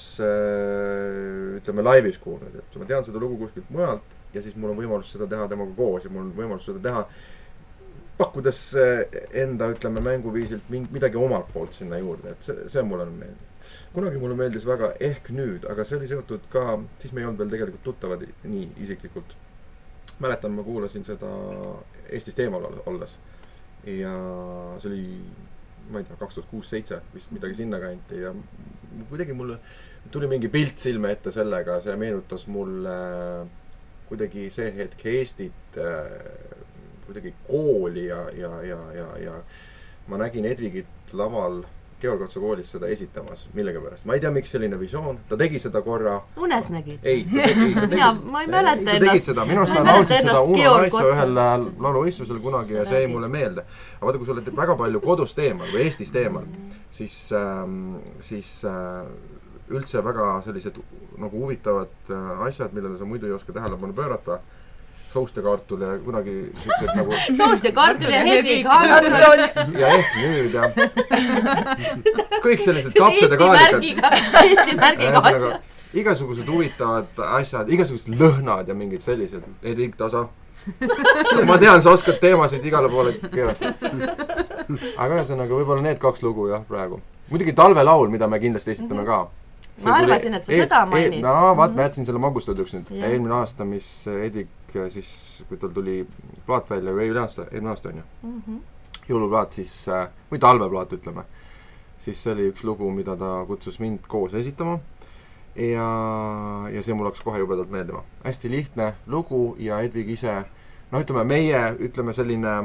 äh, ütleme laivis kuulnud, et ma tean seda lugu kuskilt mujalt ja siis mul on võimalus seda teha temaga koos ja mul on võimalus seda teha pakkudes enda, ütleme, mänguviisilt midagi omalt poolt sinna juurde, et see, see mulle on meeldib. Kunagi mulle meeldis väga Ehk nüüd, aga see oli seotud ka, siis me ei olnud veel tegelikult tuttavad nii isiklikult, mäletan, ma kuulasin seda Eestist eemal olles ja see oli, ma ei tea, kaks tuhat kuus seitse vist midagi sinna kanti ja kuidagi mulle tuli mingi pilt silme ette sellega, see meenutas mulle kuidagi see hetk Eestit, kuidagi kooli ja, ja, ja, ja, ja ma nägin Edvigit laval Georg Otsa koolis seda esitamas millega pärast. Ma ei tea, miks selline visioon. Ta tegi seda korra... Unes nägid? Ei, ta tegi, sa tegid, ja, ma ei mäleta ennast. Sa tegid seda. Minu arust sa laulsid seda Uno Naisa ühel lauluistusel kunagi ja see jäi mulle meelde. Aga vaata, kui sa oled väga palju kodust eemal või Eestist eemal, siis, ähm, siis äh, üldse väga sellised nagu huvitavad äh, asjad, millele sa muidu ei oska tähelepanu pöörata. Soost ja kartul ja kunagi siuksed nagu... Soost ja kartul ja Hedvig Hansson. Ja ehk nüüd ja... kõik sellised kapsad ja kaarikad. Eesti märgiga asjad. Igasugused huvitavad asjad, igasugused lõhnad ja mingid sellised. Hedvig tasa. Ma tean, sa oskad teemasid igale poole keerata. Aga ühesõnaga võib-olla need kaks lugu jah praegu. Muidugi talvelaul, mida me kindlasti esitame ka. See ma arvasin, et sa e seda mainid. No, vaat, ma jätsin selle magustuduks nüüd. Ja. Eelmine aasta, mis Edvig siis, kui tal tuli plaat välja, või eelmine aasta, eelmine aasta on ju. Mm -hmm. Jõuluplaat siis, või talveplaat ütleme. Siis see oli üks lugu, mida ta kutsus mind koos esitama. Ja, ja see mul hakkas kohe jubedalt meeldima. Hästi lihtne lugu ja Edvig ise, no ütleme, meie, ütleme selline,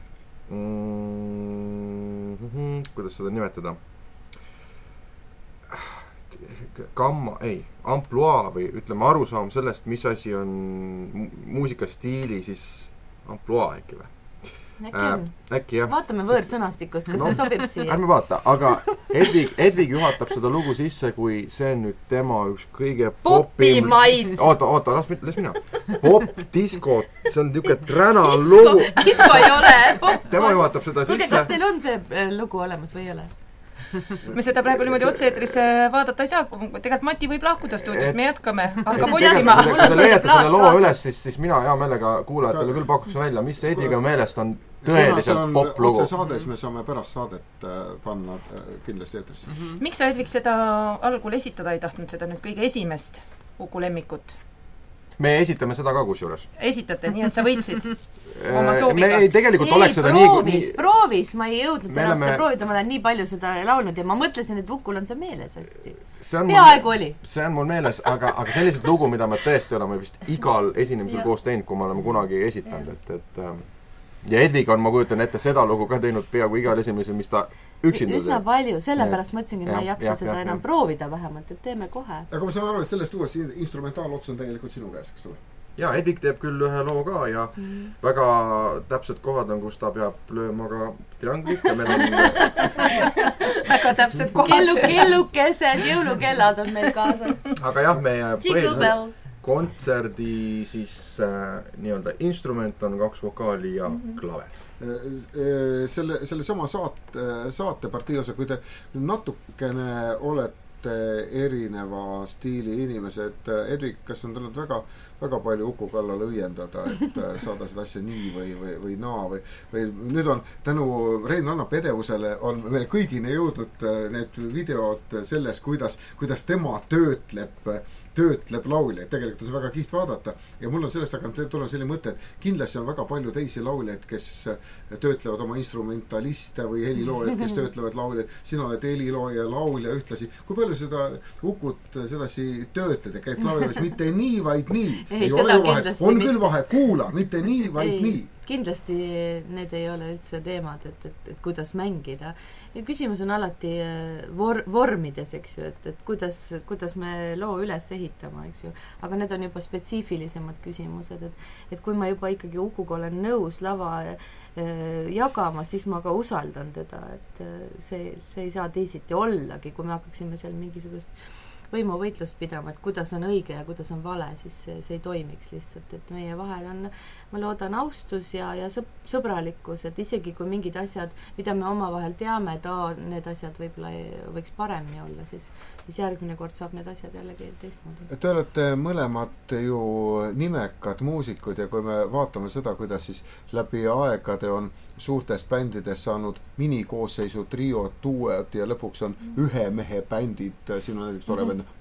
mm, kuidas seda nimetada? Gamma, ei, ampluaa või ütleme arusaam sellest, mis asi on muusikastiili, siis ampluaa äkki või? Äkki on. Äh, äkki jah. Vaatame võõrsõnastikust, kas no, see sobib siia. Ärme vaata, aga Edvig, Edvig juhatab seda lugu sisse, kui see on nüüd tema üks kõige popim... Popimaid! Oota, oota, las, las mina. Pop, disko, see on niuke träna lugu. Disko ei ole. Pop, tema juhatab seda sisse. Kuulge, kas teil on see lugu olemas või ei ole? Me seda praegu niimoodi otse-eetris vaadata ei saa. Tegelikult Mati võib lahkuda stuudiost, me jätkame. Aga otsima. Kui te leiate selle loo üles, siis, siis mina hea meelega kuulajatele küll pakuks välja, mis Edviga meelest on tõeliselt pop-lugu. Otse saades me saame pärast saadet panna kindlasti eetrisse. Mm -hmm. Miks sa Edvig seda algul esitada ei tahtnud, seda nüüd kõige esimest Uku lemmikut? Me esitame seda ka kusjuures. Esitate, nii et sa võitsid oma sooviga. Me ei tegelikult ei, oleks seda proovis, nii... Proovis, ma ei jõudnud enam oleme... seda proovida, ma olen nii palju seda laulnud ja ma mõtlesin, et Ukul on see meeles hästi. See peaaegu mul, oli. See on mul meeles, aga, aga sellised lugu, mida me tõesti oleme vist igal esinemisel koos teinud, kui me oleme kunagi esitanud, et, et ja Edvig on, ma kujutan ette, seda lugu ka teinud peaaegu igal esinemisel, mis ta üksinda üsna palju, sellepärast ma ütlesingi, ma ei jaksa ja, seda ja, enam ja. proovida vähemalt, et teeme kohe. Aga ma saan aru, et sellest uues instrumentaalots on tegelikult sinu käes, eks ole? Ja Edvig teeb küll ühe loo ka ja mm. väga täpsed kohad on, kus ta peab lööma ka trianglit ja meil on väga täpsed kohad. Kellu, kellukesed, jõulukellad on meil kaasas. Aga jah, meie kontserdi siis äh, nii-öelda instrument on kaks vokaali ja mm -hmm. klaver. Selle, selle sama saate, saatepartii osa, kui te natukene olete erineva stiili inimesed, Edvig, kas on tulnud väga, väga palju Uku kallale õiendada, et saada seda asja nii või, või, või naa või, või nüüd on tänu Rein Anna pedevusele on meil kõigini jõudnud need videod selles, kuidas, kuidas tema töötleb töötleb lauljaid, tegelikult on see väga kiht vaadata ja mul on sellest hakanud tulla selline mõte, et kindlasti on väga palju teisi lauljaid, kes töötlevad oma instrumentaliste või heliloojaid, kes töötlevad lauljaid, sina oled helilooja, laulja ühtlasi, kui palju seda Ukut sedasi töötled ja käid klaviris, mitte nii, vaid nii ei, ei ole vahe, on mitte. Küll vahe, kuula, mitte nii, vaid ei. Nii kindlasti need ei ole üldse teemad, et, et, et kuidas mängida. Ja küsimus on alati vor, vormides, eks ju, et, et kuidas, kuidas me loo üles ehitama, eks ju. Aga need on juba spetsiifilisemad küsimused, et, et kui ma juba ikkagi Ukuga olen nõus lava äh, jagama, siis ma ka usaldan teda, et see, see ei saa teisiti ollagi, kui me hakkaksime seal mingisugust võimuvõitlust pidama, et kuidas on õige ja kuidas on vale, siis see, see ei toimiks lihtsalt, et meie vahel on, ma loodan, austus ja, ja sõb, sõbralikkus, et isegi kui mingid asjad, mida me omavahel teame, et aa, need asjad võib-olla võiks paremini olla, siis, siis järgmine kord saab need asjad jällegi teistmoodi. Te olete mõlemad ju nimekad muusikud ja kui me vaatame seda, kuidas siis läbi aegade on suurtes bändides saanud minikoosseisu, triod, duod ja lõpuks on ühe mehe bändid, siin on näiteks tore vend Mart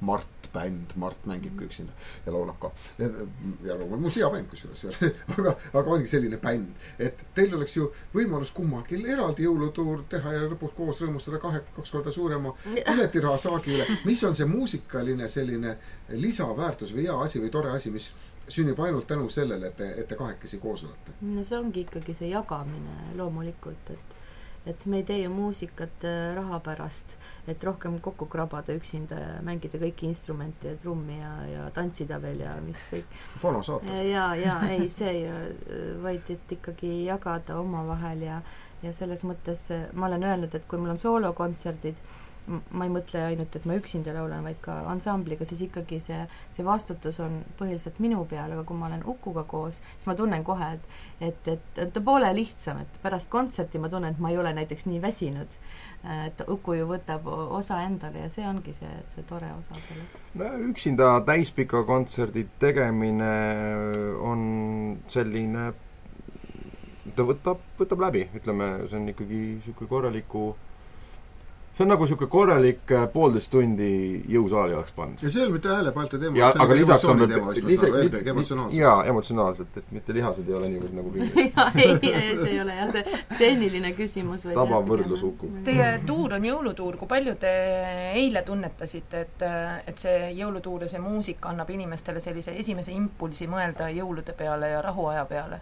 Mart-bänd, Mart mängib ka üksinda ja laulab ka. Ja loomulikult mu hea bänd kusjuures, aga, aga ongi selline bänd, et teil oleks ju võimalus kummagil eraldi jõulutuur teha ja lõpuks koos rõõmustada kahe, kaks korda suurema piletiraha saagi üle. Mis on see muusikaline selline lisaväärtus või hea asi või tore asi, mis sünnib ainult tänu sellele, et te, et te kahekesi koos olete? No see ongi ikkagi see jagamine loomulikult, et et me ei tee ju muusikat raha pärast, et rohkem kokku krabada üksinda ja mängida kõiki instrumente ja trummi ja, ja tantsida veel ja mis kõik. Fono saata. Ja, ja ei see, vaid et ikkagi jagada omavahel ja, ja selles mõttes ma olen öelnud, et kui mul on soolokontserdid, ma ei mõtle ainult, et ma üksinda laulan, vaid ka ansambliga, siis ikkagi see, see vastutus on põhiliselt minu peal, aga kui ma olen Ukuga koos, siis ma tunnen kohe, et, et, et, et poole lihtsam, et pärast kontserti ma tunnen, et ma ei ole näiteks nii väsinud, et Uku ju võtab osa endale ja see ongi see, see tore osa selles. No, üksinda täispika kontserdi tegemine on selline, ta võtab, võtab läbi, ütleme, see on ikkagi siuke korraliku see on nagu siuke korralik poolteist tundi jõusaali oleks pannud. Ja see on mitte häälepaalte teema, ja, see on emotsiooni teema, lisa, eelkõige emotsionaalselt. Jaa, emotsionaalselt, et mitte lihased ei ole niivõrd nagu pingid. Jaa, ei, ei, see ei ole jah, see tehniline küsimus. Tabav võrdlus Uku. Teie tuur on jõulutuur, kui palju te eile tunnetasite, et, et see jõulutuur ja see muusika annab inimestele sellise esimese impulsi mõelda jõulude peale ja rahuaja peale?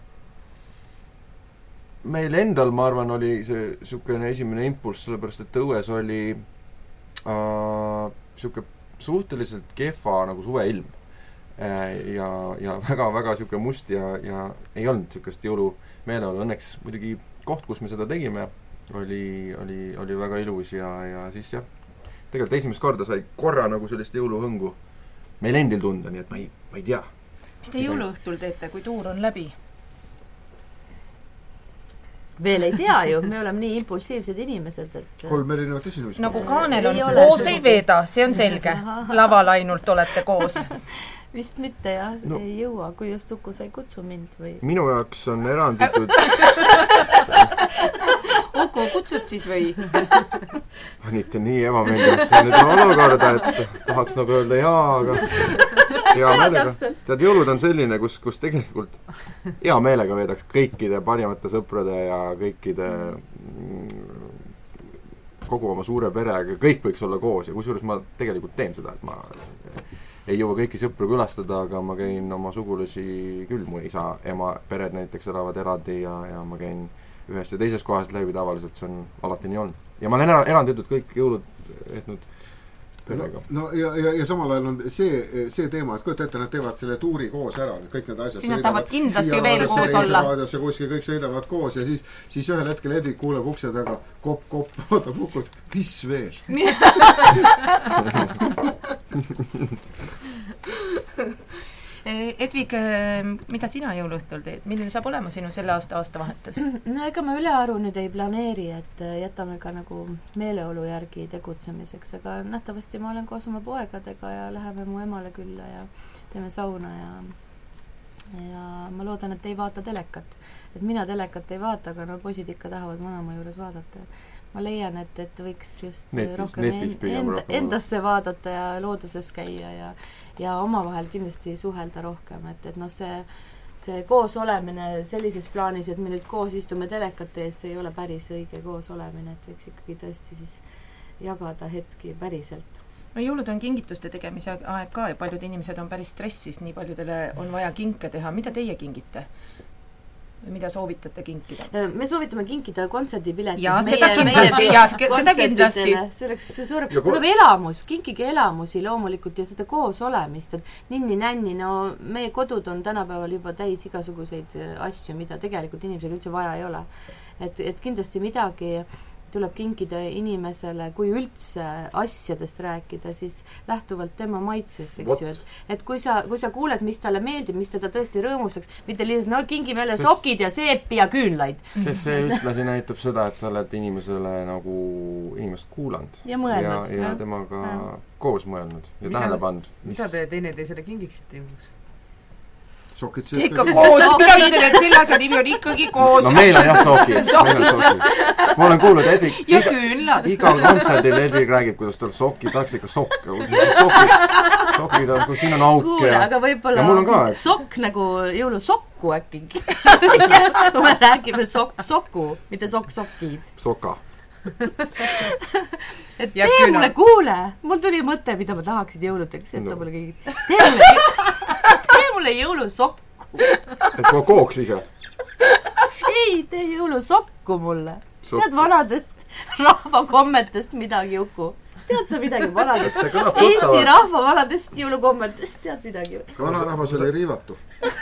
Meil endal, ma arvan, oli see sukene esimene impulss, sellepärast, et õues oli äh, suke suhteliselt kehva nagu suveilm äh, ja, ja väga-väga suke must ja, ja ei olnud sukest jõulumeeleolu. Õnneks muidugi koht, kus me seda tegime, oli, oli, oli väga ilus ja, ja siis jah, tegelikult esimest korda sai korra nagu sellist jõuluhõngu meil endil tunda, nii et ma ei, ma ei tea. Mis te jõuluõhtul teete, kui tuur on läbi? Veel ei tea ju, me oleme nii impulsiivsed inimesed, et kolm erinevat esinemist. Nagu Kaanel on, koos ei veeda, see on selge. Laval ainult olete koos. Vist mitte jah, no. Ei jõua, kui just Uku sai kutsu mind või... Minu jaoks on eranditud... Uku, kutsud siis või? Panite nii ebameeldivasse nüüd olukorda, et tahaks nagu öelda jaa, aga hea meelega. Tead, jõulud on selline, kus, kus tegelikult hea meelega veedaks kõikide parimate sõprade ja kõikide kogu oma suure perega, kõik võiks olla koos ja kusjuures ma tegelikult teen seda, et ma ei jõua kõiki sõpru külastada, aga ma käin oma sugulasi küll, mu isa, ema, pered näiteks elavad eraldi ja, ja ma käin ühest ja teisest kohast läbi, tavaliselt see on alati nii olnud. Ja ma olen eranditult kõik jõulud etnud perega. No, no ja, ja, ja samal ajal on see, see teema, et kujuta ette, nad teevad selle tuuri koos ära, kõik need asjad. Siis nad tahavad kindlasti veel koos olla. Ja kuskil kõik sõidavad koos ja siis, siis ühel hetkel Edvik kuuleb ukse taga kopp, kopp, vaatab Ukut, mis veel? Edvik, mida sina jõuluõhtul teed? Milline saab olema sinu selle aasta aastavahetus? No ega ma ülearu nüüd ei planeeri, et jätame ka nagu meeleolu järgi tegutsemiseks, aga nähtavasti ma olen koos oma poegadega ja läheme mu emale külla ja teeme sauna ja ja ma loodan, et ei vaata telekat. Et mina telekat ei vaata, aga no poisid ikka tahavad vanaema juures vaadata. Ma leian, et, et võiks just netis, rohkem netis enda, endasse vaadata ja looduses käia ja, ja omavahel kindlasti suhelda rohkem. Et, et no see, see koos olemine sellises plaanis, et me nüüd koos istume telekate ees, see ei ole päris õige koos olemine, et võiks ikkagi tõesti siis jagada hetki päriselt. No jõulud on kingituste tegemise aeg ka ja paljud inimesed on päris stressis, nii paljudele on vaja kinke teha. Mida teie kingite? Mida soovitate kinkida? Me soovitame kinkida kontserdipiletit. Jaa, seda kindlasti. Ja, seda kindlasti. See oleks suurem. Kui... elamus, kinkige elamusi loomulikult ja seda koos olemist. Et ninni, nänni, no meie kodud on tänapäeval juba täis igasuguseid asju, mida tegelikult inimesel üldse vaja ei ole. Et, et kindlasti midagi tuleb kinkida inimesele, kui üldse asjadest rääkida, siis lähtuvalt tema maitsest, eks ju. Et, et kui sa, kui sa kuuled, mis talle meeldib, mis teda tõesti rõõmustaks, mitte lihtsalt, no kingi meile Sest... sokid ja seepi ja küünlaid. Sest see ühtlasi näitab seda, et sa oled inimesele nagu inimest kuulanud. Ja mõelnud. Ja, ja temaga ja. Koos mõelnud ja tähele pannud. Mis... Mida te teineteisele kingiksite jõuluks? sokid ikka koos, mina ütlen, et selle asja nimi on ikkagi koos. No meil on jah sokid, meil on sokid. Ma olen kuulnud, Edvik ja küünlad. Igal kontserdil Edvik räägib, kuidas tal sokid, tahaks ikka sokke. Sokid, sokid on, kus siin on auk. Kuule, ja, aga võib-olla mul on ka, et... sokk nagu jõulusokku äkki. Kui me räägime sok, soku, mitte sok-sokid. Soka. et tee küünal. Mulle, kuule, mul tuli mõte, mida ma tahaksid jõuluteks, et no. Sa mulle keegi tee mulle, tee mulle jõulusokku. Et ma kooks ise? Ei, tee jõulusokku mulle. Sokku. Tead vanadest rahvakommetest midagi, Uku? Tead sa midagi vanadest? Eesti rahva vanadest jõulukommetest tead midagi? Vanarahvas oli riivatu.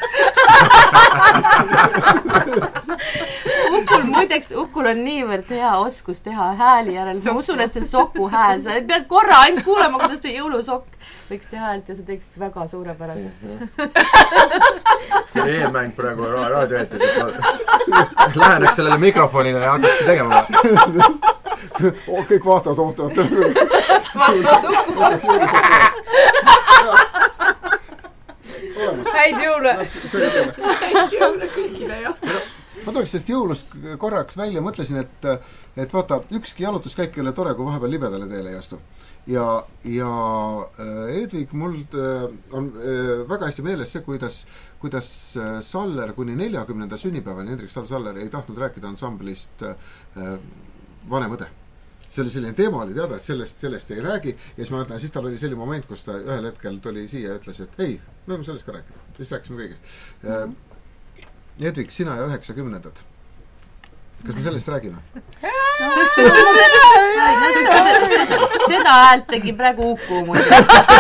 Ukul muideks, Ukul on niivõrd hea oskus teha hääli järel. Ma usun, et see soku hääl, sa pead korra ainult kuulema, kuidas see jõulusokk võiks teha häält ja sa teeksid väga suurepäraselt. See eelmäng praegu raadioeetis, et ma läheneks sellele mikrofonile ja hakkakski tegema. Oh, kõik vaatavad, ootavad. Häid jõule! Häid jõule kõigile, jah. Ma tuleks sellest jõulust korraks välja, mõtlesin, et, et vaata, ükski jalutuskäik ei ole tore, kui vahepeal libedale teele ei astu. Ja, ja Edvik, mul on väga hästi meeles see, kuidas, kuidas Saller kuni neljakümnenda sünnipäevani, Hendrik Saller ei tahtnud rääkida ansamblist Vanem õde. See oli selline teema, oli teada, et sellest, sellest ei räägi. Ja siis ma mõtlen, siis tal oli selline moment, kus ta ühel hetkel tuli siia ja ütles, et ei, me võime sellest ka rääkida. Siis rääkisime kõigest. Mm-hmm. Edvik, sina ja üheksakümnendad. Kas me sellest räägime? Seda häält tegi praegu Uku muidu.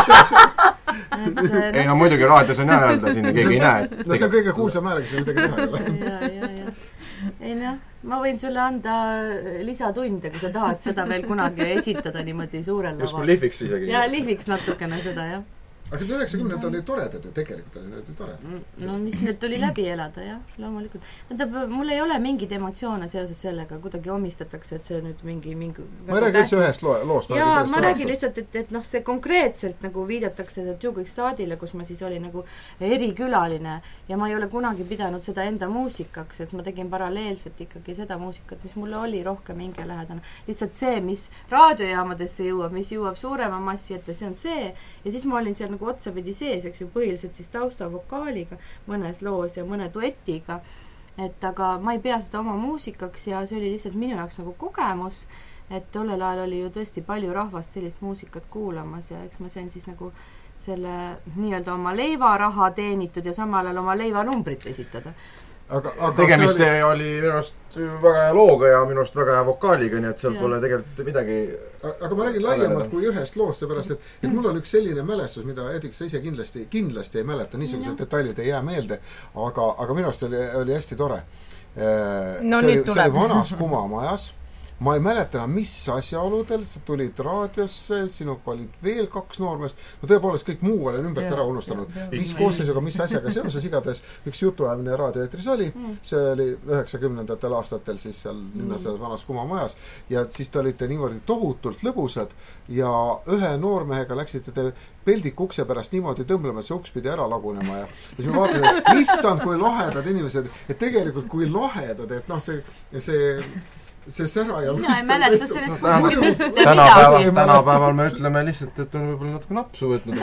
Ei no muidugi raadios on hea öelda, siin keegi ei näe. No see on kõige kuulsam häälega, see midagi teha ei ole. Ja, ja, ja. Ei noh, ma võin sulle anda lisatunde, kui sa tahad seda veel kunagi esitada niimoodi suurel laval. Just kui lihviks isegi. Ja lihviks natukene seda, jah. Aga üheksakümnendad oli toredad ju, tegelikult oli tore. No mis need tuli läbi elada, jah, loomulikult. Tähendab, mul ei ole mingid emotsioone seoses sellega, kuidagi omistatakse, et see nüüd mingi... mingi ma ei räägi üldse ühest loost. Jaa, ma räägin lihtsalt, et, et noh, see konkreetselt nagu viidatakse Tjuugiks staadile, kus ma siis olin nagu erikülaline ja ma ei ole kunagi pidanud seda enda muusikaks, et ma tegin paralleelselt ikkagi seda muusikat, mis mulle oli rohkem hingelähedane. Lihtsalt see, mis raadiojaamadesse jõuab, mis jõuab suurema massi ette, see on see ja siis ma olin seal nagu otsapidi sees, eks ju, põhiliselt siis taustavokaaliga mõnes loos ja mõne duetiga, et aga ma ei pea seda oma muusikaks ja see oli lihtsalt minu jaoks nagu kogemus, et tollel ajal oli ju tõesti palju rahvast sellist muusikat kuulamas ja eks ma sain siis nagu selle nii-öelda oma leivaraha teenitud ja samal ajal oma leivanumbrit esitada. Aga, aga tegemist oli... oli minust väga hea looga ja minust väga hea vokaaliga, nii et seal ja. Pole tegelikult midagi... Aga ma räägin laiemalt kui ühest loost, seepärast, et, et mul on üks selline mälestus, mida Edvik sa ise kindlasti, kindlasti ei mäleta, niisugused ja. Detailid ei jää meelde, aga, aga minust oli, oli hästi tore. No, see, oli, see oli vanas Kumamajas. Ma ei mäleta enam, mis asjaoludel sa tulid raadiosse, sinuga olid veel kaks noormeest. No tõepoolest kõik muu olen ümbert ära unustanud. Mis koosseisuga, mis asjaga seoses igades üks jutuajamine raadioeetris oli. See oli üheksakümnendatel aastatel siis seal linnas selles vanas Kumamajas. Ja siis te olite niimoodi tohutult lõbusad ja ühe noormehega läksite te peldiku ukse pärast niimoodi tõmblema, et see uks pidi ära lagunema ja, ja siis me vaatame, et issand, kui lahedad inimesed, et tegelikult kui lahedad, et noh, see, see see sära ja lust on tõesti. Tänapäeval, tänapäeval me ütleme lihtsalt, et on võib-olla natuke napsu võtnud.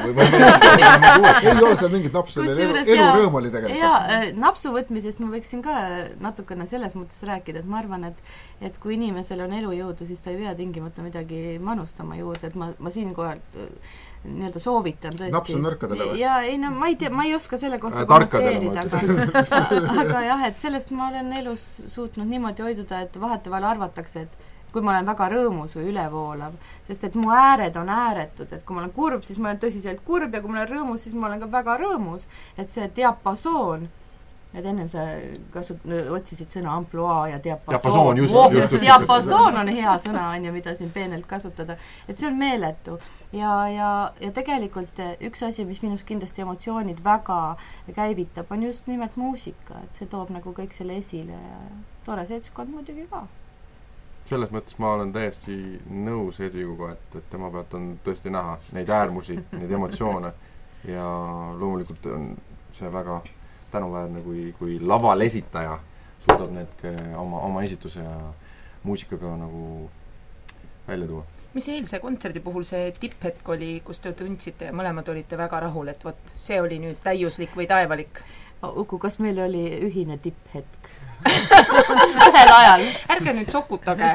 Ei ole seal mingit napsu, elu rõõm oli tegelikult. Jaa, napsu võtmisest ma võiksin ka natukene selles mõttes rääkida, et ma arvan, et, et kui inimesel on elujõudu, siis ta ei pea tingimata midagi manustama juurde, et ma, ma siin kohal nii-öelda soovitan tõesti. Napsu nõrkadele või? Ja ei, no ma ei tea, ma ei oska selle kohta kommenteerida, aga, aga jah, et sellest ma olen elus suutnud niimoodi hoiduda, et vaheteval arvatakse, et kui ma olen väga rõõmus või ülevoolav, sest et mu ääred on ääretud, et kui ma olen kurb, siis ma olen tõsiselt kurb ja kui ma olen rõõmus, siis ma olen ka väga rõõmus, et see diapasoon, et ennem sa kasut-, otsisid sõna amploaa ja diapasoon. Just, just, just, just, diapasoon on hea sõna, on ju, mida siin peenelt kasutada. Et see on meeletu. Ja, ja, ja tegelikult üks asi, mis minus kindlasti emotsioonid väga käivitab, on just nimelt muusika. Et see toob nagu kõik selle esile ja tore seltskond muidugi ka. Selles mõttes ma olen täiesti nõus Edviguga, et, et tema pealt on tõesti näha neid äärmusi, neid emotsioone ja loomulikult on see väga tänuväärne, kui, kui laval esitaja suudab need oma, oma esituse ja muusikaga nagu välja tuua. Mis eilse kontserdi puhul see tipphetk oli, kus te tundsite ja mõlemad olite väga rahul, et vot see oli nüüd täiuslik või taevalik? Uku, kas meil oli ühine tipphetk? Ühel ajal. Ärge nüüd sokutage.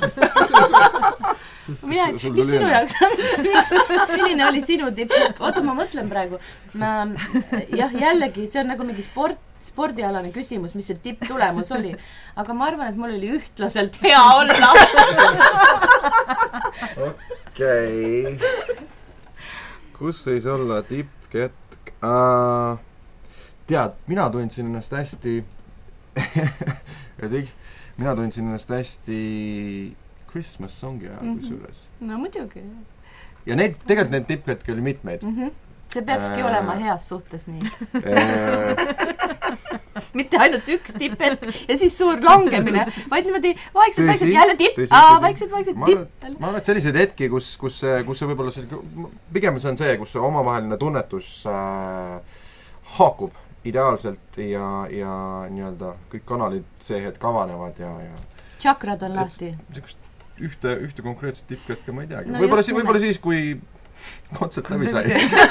Mina, mis sinu jaoks on? Milline oli sinu tipphetk? Oota, ma mõtlen praegu. Ma, jah, jällegi, see on nagu mingi sport, spordialane küsimus, mis see tipptulemus oli. Aga ma arvan, et mul oli ühtlaselt hea olla. Okei. Kus võis olla tipphetk? Uh, tead, mina tundsin ennast hästi mina tundsin ennast hästi Christmas songi ajal mm -hmm. kusjuures. No muidugi. Ja neid, tegelikult neid tipphetki oli mitmeid. Mm -hmm. See peakski äh, olema heas suhtes nii. Mitte ainult üks tipphetk ja siis suur langemine, vaid niimoodi vaikselt, vaikselt jälle tipp, aa, vaikselt, vaikselt tipp. Ma arvan, et selliseid hetki, kus, kus, kus see võib-olla see, pigem see on see, kus see omavaheline tunnetus äh, haakub ideaalselt ja, ja nii-öelda kõik kanalid see hetk avanevad ja, ja Chakrad on lahti. Ühte, ühte konkreetset tipphetke ma ei teagi. No võib-olla, si, võib-olla siis, kui kontsert läbi sai.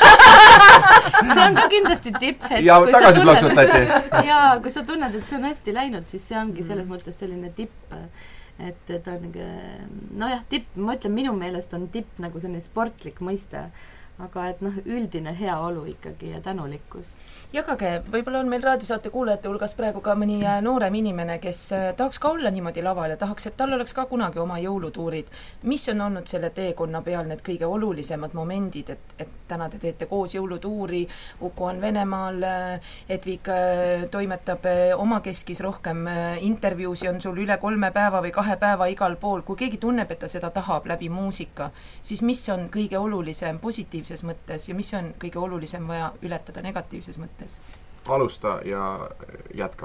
See on ka kindlasti tipphetk. Ja tagasi plaksutati. Jaa, kui sa tunned, et see on hästi läinud, siis see ongi selles mõttes selline tipp, et ta on nagu, nojah, tipp, ma ütlen, minu meelest on tipp nagu selline sportlik mõiste, aga et noh, üldine hea olu ikkagi ja tänulikkus. Jagage, võib-olla on meil raadiosaate kuulajate hulgas praegu ka mõni noorem inimene, kes tahaks ka olla niimoodi laval ja tahaks, et tal oleks ka kunagi oma jõulutuurid. Mis on olnud selle teekonna peal need kõige olulisemad momendid, et, et täna te teete koos jõulutuuri, Uku on Venemaal, Edvik toimetab oma keskis rohkem intervjuusi, on sul üle kolme päeva või kahe päeva igal pool. Kui keegi tunneb, et ta seda tahab läbi muusika, siis mis on kõige olulisem positiivses mõttes ja mis on kõige olulisem vaja ületada negatiivses mõttes? Alusta ja jätka.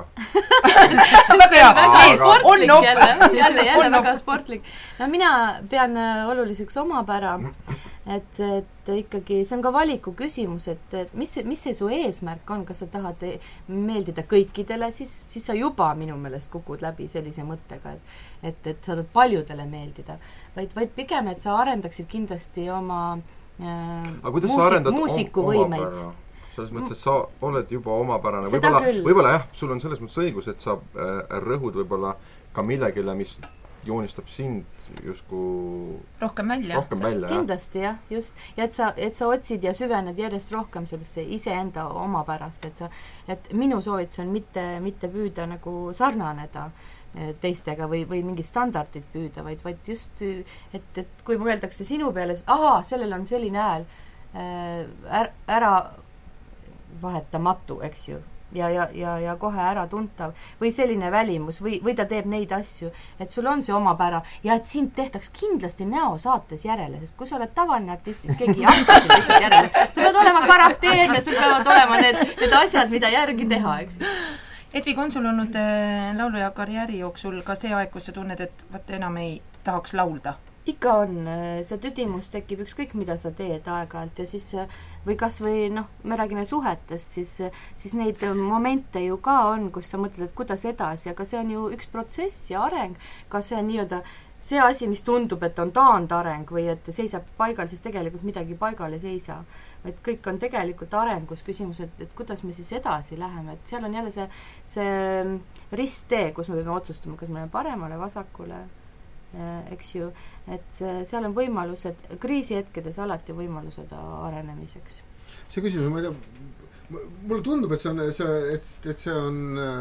see on väga sportlik jälle, jälle, jälle väga sportlik. No mina pean oluliseks omapära, et, et ikkagi see on ka valiku küsimus, et, et mis, mis see su eesmärk on, kas sa tahad meeldida kõikidele, siis, siis sa juba minu meelest kukud läbi sellise mõttega, et, et, et sa tahad paljudele meeldida, vaid, vaid pigem, et sa arendaksid kindlasti oma äh, muusik, muusikuvõimeid. Selles mõttes, et sa oled juba omapärane. Võib-olla, võib-olla jah, sul on selles mõttes õigus, et sa rõhud võib-olla ka millegile, mis joonistab sind justkui rohkem välja. Rohkem välja kindlasti jah, just. Ja et sa, et sa otsid ja süvened järjest rohkem sellesse iseenda omapärast, et sa, et minu soovitus on mitte, mitte püüda nagu sarnaneda teistega või, või mingid standardid püüda, vaid, vaid just, et, et kui mõeldakse sinu peale, siis ahaa, sellel on selline hääl ära, ära vahetamatu, eks ju, ja, ja, ja, ja kohe ära tuntav või selline välimus või, või ta teeb neid asju, et sul on see omapära ja et sind tehtaks kindlasti näosaates järele, sest kui sa oled tavaline artist, siis keegi ei hakka sind lihtsalt järele. Sa pead olema karakteerne, sul peavad olema need, need asjad, mida järgi teha, eks. Edvik, on sul olnud äh, lauluja karjääri jooksul ka see aeg, kus sa tunned, et vaat enam ei tahaks laulda? Ikka on, see tüdimus tekib ükskõik, mida sa teed aeg-ajalt ja siis või kas või, noh, me räägime suhetest, siis, siis neid momente ju ka on, kus sa mõtled, et kuidas edasi, aga see on ju üks protsess ja areng, ka see on nii-öelda see asi, mis tundub, et on taandareng või et seisab paigal, siis tegelikult midagi paigal ei seisa. Et kõik on tegelikult arengus küsimus, et, et kuidas me siis edasi läheme, et seal on jälle see, see risttee, kus me peame otsustama, kas me paremale, vasakule, eks ju, et seal on võimalused, kriisihetkedes alati võimalused arenemiseks. See küsimus, ma ei tea, mulle tundub, et see on, see, et, et see on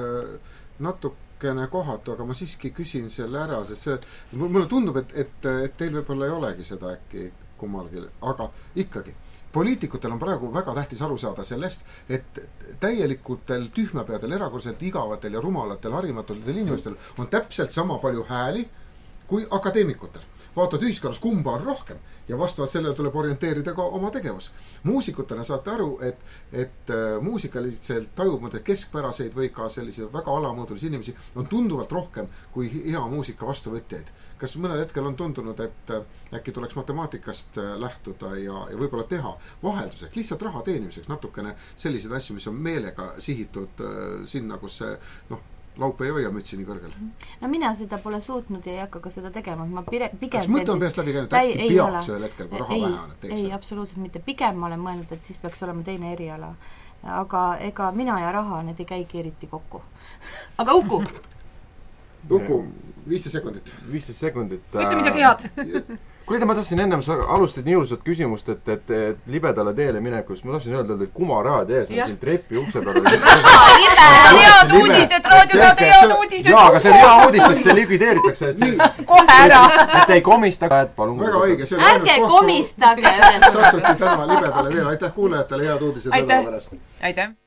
natukene kohatu, aga ma siiski küsin selle ära, sest see, mulle tundub, et, et, et teil võib-olla ei olegi seda äkki kummalgi, aga ikkagi. Poliitikutel on praegu väga tähtis aru saada sellest, et täielikutel tühmapeadel, erakorraliselt igavatel ja rumalatel, harimatul inimestel on täpselt sama palju hääli kui akadeemikutel. Vaatad ühiskonnas, kumba on rohkem ja vastavalt sellele tuleb orienteerida ka oma tegevus. Muusikutena saate aru, et, et muusikaliselt tajumade keskpäraseid või ka selliseid väga alamõõdulisi inimesi on tunduvalt rohkem kui hea muusika vastuvõtjaid. Kas mõnel hetkel on tundunud, et äkki tuleks matemaatikast lähtuda ja, ja võib-olla teha vahelduseks, lihtsalt raha teenimiseks natukene selliseid asju, mis on meelega sihitud sinna, kus see noh, laup ei hoia mütsi nii kõrgel. No mina seda pole suutnud ja ei hakka ka seda tegema. Ma pire, pigem kas mõte on peast läbi käinud, äkki ei, peaks ühel hetkel, kui raha ei, vähe on, et teeks? Ei, absoluutselt mitte. Pigem ma olen mõelnud, et siis peaks olema teine eriala. Aga ega mina ja raha, need ei käigi eriti kokku. Aga Uku! Uku, viisteist sekundit. viisteist sekundit. Võite midagi head. Kuule, ma tahtsin ennem, sa alustasid nii ilusat küsimust, et, et, et libedale teele minekus. Ma tahtsin öelda, et kumaraad ees on siin trepi ukse peal. Head uudised, raadiosaade head uudised. Jaa, aga see on hea uudis, et see likvideeritakse. Kohe ära. Et ei komistage, et palun. Väga õige. Ärge komistage. Sattuti täna libedale teele. Aitäh kuulajatele, head uudised. Aitäh. Aitäh.